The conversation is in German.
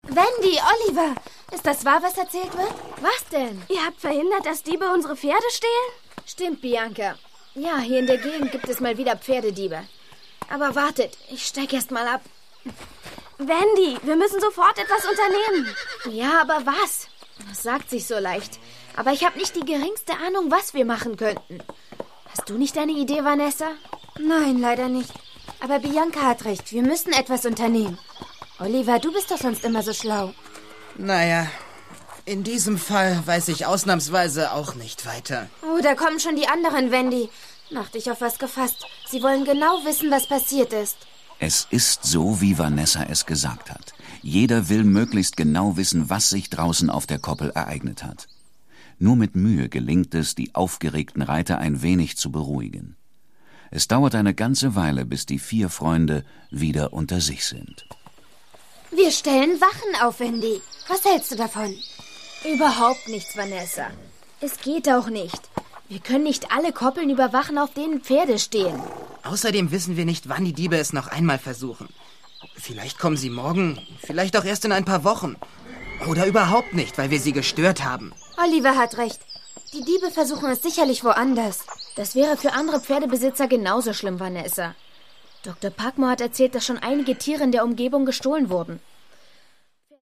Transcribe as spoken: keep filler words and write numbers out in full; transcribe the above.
Wendy, Oliver, ist das wahr, was erzählt wird? Was denn? Ihr habt verhindert, dass Diebe unsere Pferde stehlen? Stimmt, Bianca. Ja, hier in der Gegend gibt es mal wieder Pferdediebe. Aber wartet, ich steig erst mal ab. Wendy, wir müssen sofort etwas unternehmen. Ja, aber was? Das sagt sich so leicht. Aber ich habe nicht die geringste Ahnung, was wir machen könnten. Hast du nicht eine Idee, Vanessa? Nein, leider nicht. Aber Bianca hat recht, wir müssen etwas unternehmen. Oliver, du bist doch sonst immer so schlau. Naja, in diesem Fall weiß ich ausnahmsweise auch nicht weiter. Oh, da kommen schon die anderen, Wendy. Mach dich auf was gefasst. Sie wollen genau wissen, was passiert ist. Es ist so, wie Vanessa es gesagt hat. Jeder will möglichst genau wissen, was sich draußen auf der Koppel ereignet hat. Nur mit Mühe gelingt es, die aufgeregten Reiter ein wenig zu beruhigen. Es dauert eine ganze Weile, bis die vier Freunde wieder unter sich sind. Wir stellen Wachen auf, Wendy. Was hältst du davon? Überhaupt nichts, Vanessa. Es geht auch nicht. Wir können nicht alle Koppeln überwachen, auf denen Pferde stehen. Außerdem wissen wir nicht, wann die Diebe es noch einmal versuchen. Vielleicht kommen sie morgen, vielleicht auch erst in ein paar Wochen. Oder überhaupt nicht, weil wir sie gestört haben. Oliver hat recht. Die Diebe versuchen es sicherlich woanders. Das wäre für andere Pferdebesitzer genauso schlimm, Vanessa. Doktor Parkmore hat erzählt, dass schon einige Tiere in der Umgebung gestohlen wurden.